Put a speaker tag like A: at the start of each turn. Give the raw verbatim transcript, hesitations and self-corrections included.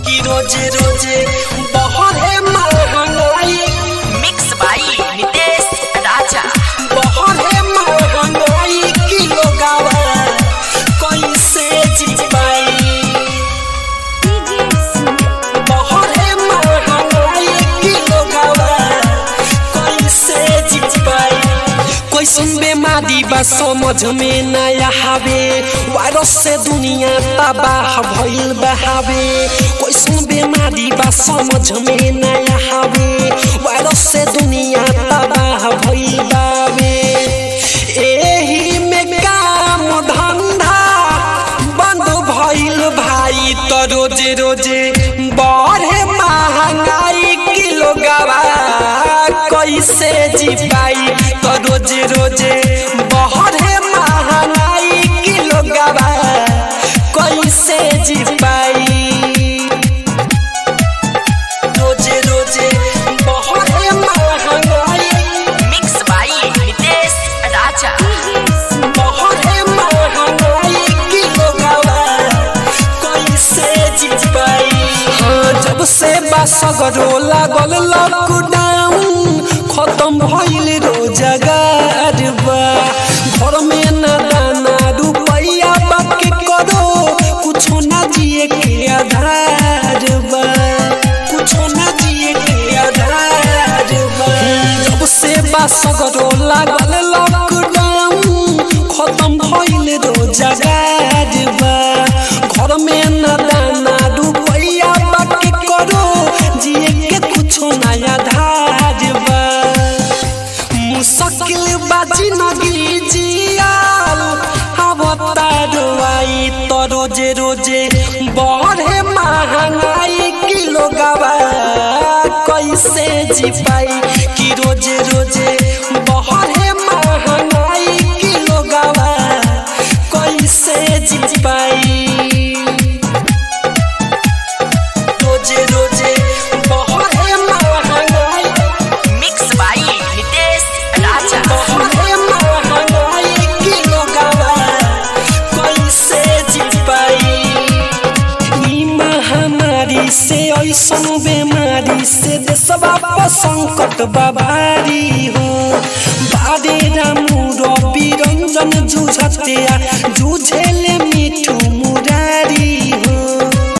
A: कि रोजे रोजे बहरे महंगाई।
B: Mix by Nitesh Raja.
A: बहरे महंगाई की लोगावा कैसे जी पाई। बहरे महंगाई की लोगावा कैसे जी पाई। कैसन बेमारी बा समझ में नया हवे। वायरस से दुनिया तबाह भइल बहावे। कैसन बेमारी बा समझ में नया हवे। वायरस से दुनिया तबाह भइल बावे। एही में काम धंधा बंद भइल भाई। तो रोजे रोजे बढ़े महंगाई की लोगवा कैसे जी पाई। तो रोजे रोजे बढ़े महंगाई की लोगवा कैसे जी पाई। रोजे रोजे बढ़े महंगाई।
B: Mix by Nitesh Raja.
A: बढ़े महंगाई की लोगवा कैसे जी पाई। हाँ, जब से बासगरो लागल लॉकडाउन खत्म भइल रोजगार बा। घर में ना दाना रुपया बाकी करो कुछो ना जिए के आधार बा। कुछो ना जिए के आधार बा। जब से बासगरो लागल लॉकडाउन खत्म भइल रोजगार बा। घर में ना दाना रुपया बाकी करो जिए के कुछो ना आधार बा। मुश्किल बाजी नगी जियाल अवतारवाई। तो रोजे रोजे बढ़े महंगाई की लोगवा कैसे जी पाई। कि रोजे रोजे बढ़े महंगाई की लोगवा कैसे जी पाई। रोजे रोजे बढ़े महंगाई।
B: Mix by Nitesh Raja.
A: बढ़े महंगाई की लोगवा कैसे जी पाई। ई महामारी से ऐसन बेमारी से देशवा पर संकट बा भारी हो। बारे रामू रवि रंजन जूझते जूझे